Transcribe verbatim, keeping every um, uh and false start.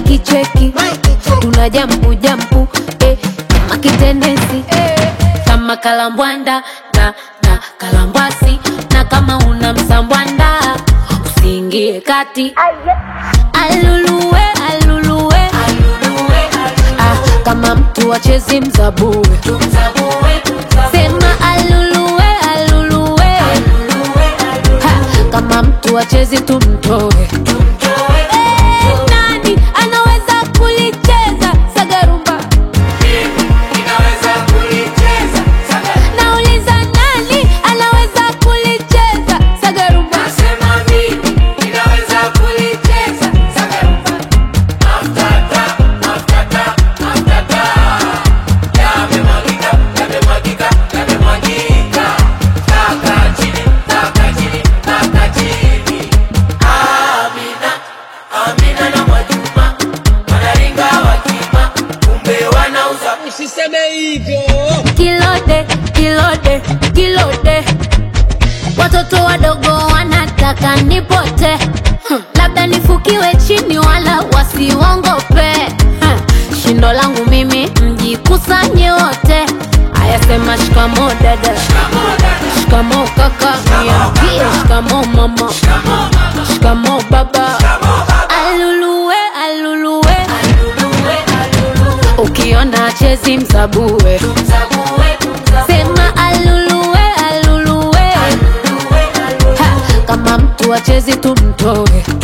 cheki cheki, tuna jampu jampu, eh, kama kitendensi, eh, kama kalambwanda na na kalambwasi, na kama una msambwanda usiingie kati. Aluluwe aluluwe, ah, kama mtu achezi mzabue, sema aluluwe aluluwe, ha, kama mtu achezi tumtoe. Eh, nani anaweza kulicheza sagarumba? Ninaweza kulicheza sagarumba. Nauliza nani anaweza kulicheza sagarumba? Nasema mimi ninaweza kulicheza sagarumba. Aftata, aftata, aftata. Yamemwagika, yamemwagika, yamemwagika. Taka chini, taka chini, taka chini. Amina, Amina na Mwajuma wanaringa wakima, kumbe wanauza. Usiseme hivyo. Kilode, kilode, kilode, watoto wadogo wanataka nipote, hmm. Labda nifukiwe chini wala wasiwongope, hmm. Shindo langu mimi mjikusanye wote. Aya sema shikamo dada, shikamo kaka, niambie shikamo mama, shikamo baba. Aluluwe aluluwe, ukiona chezi msabue, sema aluluwe aluluwe, ha, kama mtu achezi tumtoe.